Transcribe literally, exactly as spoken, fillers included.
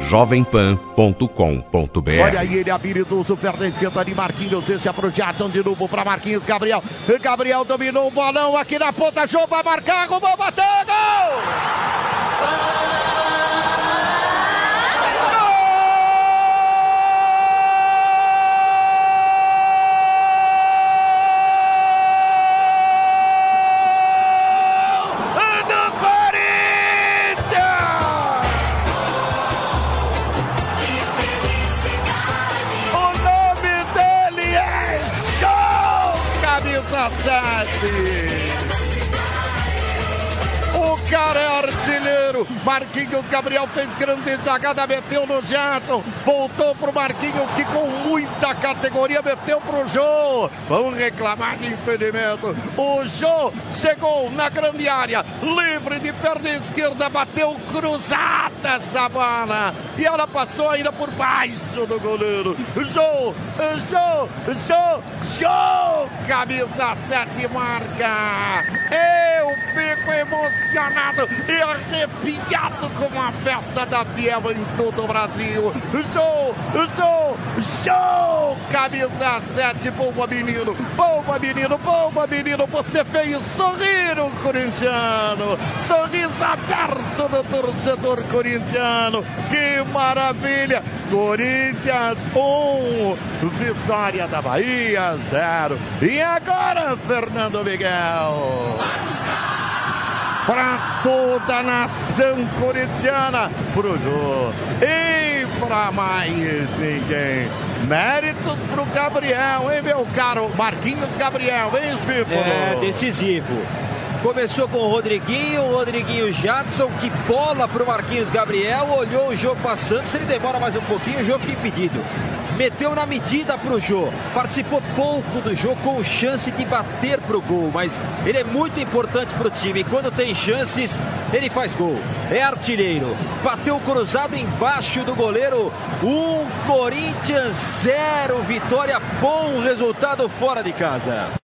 jovem pan ponto com ponto br. Olha aí ele habilidoso, perna esquerda de Marquinhos, deixa a projeção de novo para Marquinhos, Gabriel, Gabriel dominou o bolão aqui na ponta, Jô vai marcar, arrumou, bateu, gol! O cara é artilheiro. Marquinhos Gabriel fez grande jogada, meteu no Jadson, voltou pro Marquinhos que com muita categoria meteu pro Jô. Vamos reclamar de impedimento. O Jô chegou na grande área, livre de perna esquerda, bateu cruzada essa bola e ela passou ainda por baixo do goleiro. Jô, Jô, Jô, Jô, camisa sete marca. Eu fico emocionado e arrepiado com a festa da Fiel em todo o Brasil. Jô, Jô, Jô, camisa sete, bomba menino, bomba menino, bomba menino, você fez sorrir o corintiano, sorriso aberto do torcedor corintiano, que maravilha. Corinthians um, vitória da Bahia zero. E agora Fernando Miguel, para toda a nação corintiana, pro Jô e para mais ninguém. Méritos pro Gabriel, hein, meu caro Marquinhos Gabriel, hein, Espífolo? É decisivo. Começou com o Rodriguinho, o Rodriguinho Jadson, que bola pro Marquinhos Gabriel, olhou o Jô passando, se ele demora mais um pouquinho, o Jô fica impedido. Meteu na medida pro Jô, participou pouco do jogo com chance de bater pro gol, mas ele é muito importante pro time, quando tem chances, ele faz gol, é artilheiro, bateu cruzado embaixo do goleiro, um Corinthians zero, vitória, bom resultado fora de casa.